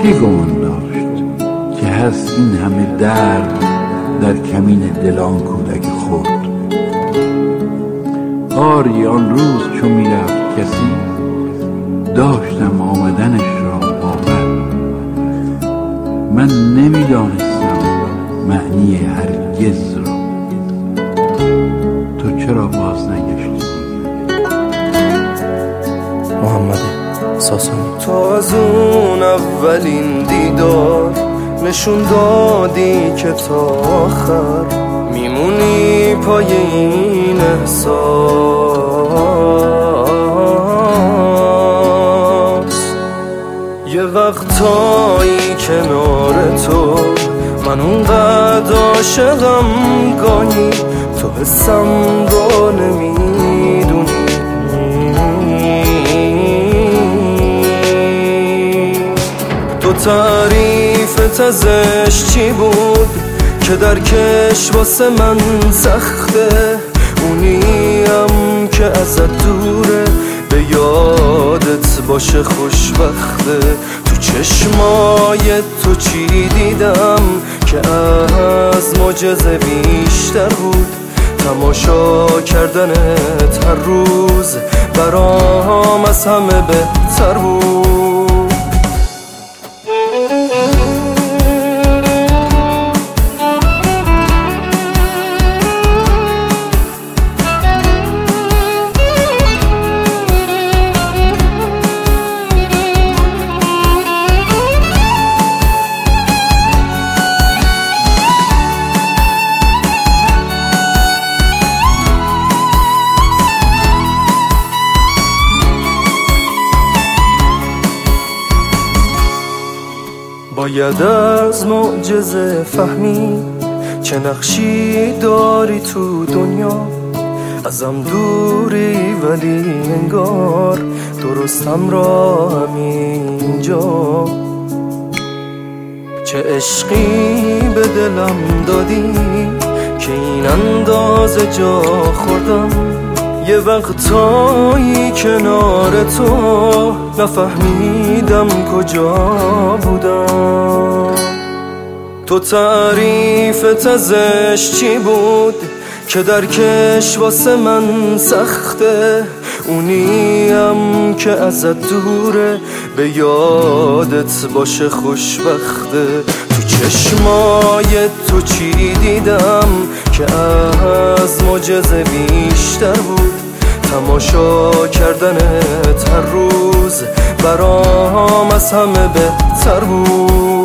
کی گمان داشت که هست این همه درد در کمین دل آن کودک خرد؟ آری آن روز چو میرفت کسی، داشتم آمدنش را باور. من نمیدانستم معنی هرگز را، تو چرا باز نگشتی؟ محمد ساسانی. تو از اون اولین دیدار نشون دادی که تا آخر میمونی پای این احساس. یه وقتایی کنار تو من اونقدر عاشقم، گاهی تو حسم رو نمیدونی. تو تعریفت ازش چی بود که درکش واسه من سخته؟ اونیم که ازت دوره به یادت باشه خوشبخته. تو چشمای تو چی دیدم که از معجزه بیشتر بود؟ تماشا کردنت هر روز برام از همه بهتر بود. باید از معجزه فهمی چه نقشی داری تو دنیا. ازم دوری ولی انگار درستم را همینجا. چه عشقی به دلم دادی که این اندازه جا خوردم. یه وقتایی کنار تو نفهمیدم کجا بودم. تو تعریفت ازش چی بود که درکش واسه من سخته؟ اونیم که ازت دوره به یادت باشه خوشبخته. تو چشمای تو چی دیدم که از معجزه بیشتر بود؟ تماشا کردنت هر روز برام از همه بهتر بود.